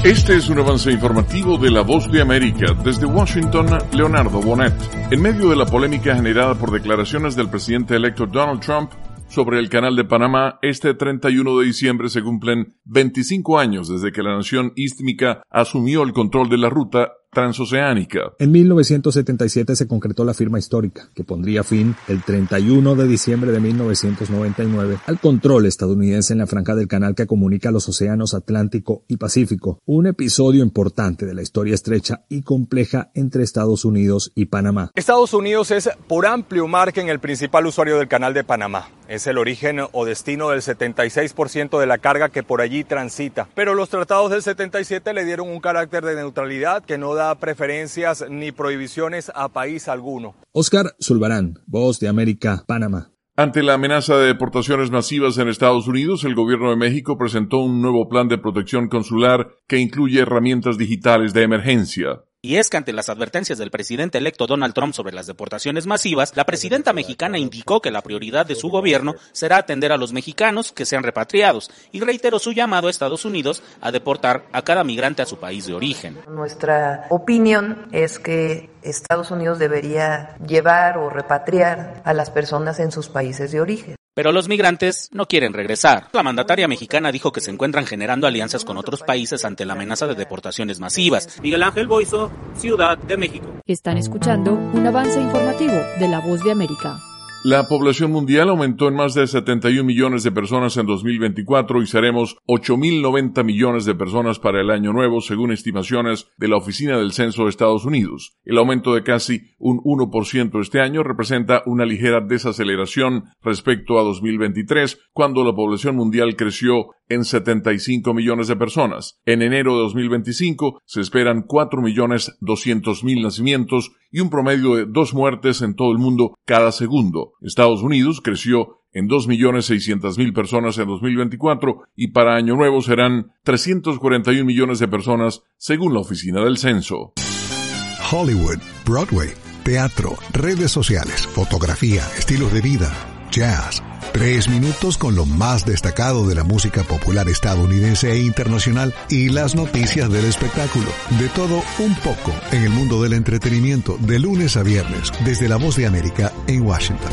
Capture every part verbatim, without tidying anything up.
Este es un avance informativo de La Voz de América. Desde Washington, Leonardo Bonet. En medio de la polémica generada por declaraciones del presidente electo Donald Trump sobre el Canal de Panamá, este treinta y uno de diciembre se cumplen veinticinco años desde que la nación istmica asumió el control de la ruta transoceánica. En mil novecientos setenta y siete se concretó la firma histórica que pondría fin el treinta y uno de diciembre de mil novecientos noventa y nueve al control estadounidense en la franja del canal que comunica los océanos Atlántico y Pacífico, un episodio importante de la historia estrecha y compleja entre Estados Unidos y Panamá. Estados Unidos es por amplio margen el principal usuario del Canal de Panamá. Es el origen o destino del setenta y seis por ciento de la carga que por allí transita. Pero los tratados del setenta y siete le dieron un carácter de neutralidad que no da preferencias ni prohibiciones a país alguno. Oscar Zulbarán, Voz de América, Panamá. Ante la amenaza de deportaciones masivas en Estados Unidos, el gobierno de México presentó un nuevo plan de protección consular que incluye herramientas digitales de emergencia. Y es que ante las advertencias del presidente electo Donald Trump sobre las deportaciones masivas, la presidenta mexicana indicó que la prioridad de su gobierno será atender a los mexicanos que sean repatriados y reiteró su llamado a Estados Unidos a deportar a cada migrante a su país de origen. Nuestra opinión es que Estados Unidos debería llevar o repatriar a las personas en sus países de origen. Pero los migrantes no quieren regresar. La mandataria mexicana dijo que se encuentran generando alianzas con otros países ante la amenaza de deportaciones masivas. Miguel Ángel Boiso, Ciudad de México. Están escuchando un avance informativo de La Voz de América. La población mundial aumentó en más de setenta y un millones de personas en dos mil veinticuatro y seremos ocho mil noventa millones de personas para el año nuevo, según estimaciones de la Oficina del Censo de Estados Unidos. El aumento de casi un uno por ciento este año representa una ligera desaceleración respecto a dos mil veintitrés, cuando la población mundial creció en setenta y cinco millones de personas. En enero de dos mil veinticinco se esperan cuatro millones doscientos mil nacimientos y un promedio de dos muertes en todo el mundo cada segundo. Estados Unidos creció en dos millones seiscientas mil personas en dos mil veinticuatro y para año nuevo serán trescientos cuarenta y un millones de personas según la Oficina del Censo. Hollywood, Broadway, teatro, redes sociales, fotografía, estilos de vida, jazz. Tres minutos con lo más destacado de la música popular estadounidense e internacional y las noticias del espectáculo. De todo un poco en el mundo del entretenimiento de lunes a viernes desde La Voz de América en Washington.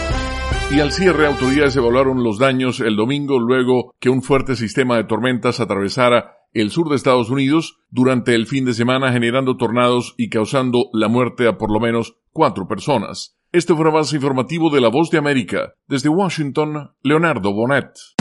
Y al cierre, autoridades evaluaron los daños el domingo luego que un fuerte sistema de tormentas atravesara el sur de Estados Unidos durante el fin de semana, generando tornados y causando la muerte a por lo menos cuatro personas. Este fue un avance informativo de La Voz de América. Desde Washington, Leonardo Bonet.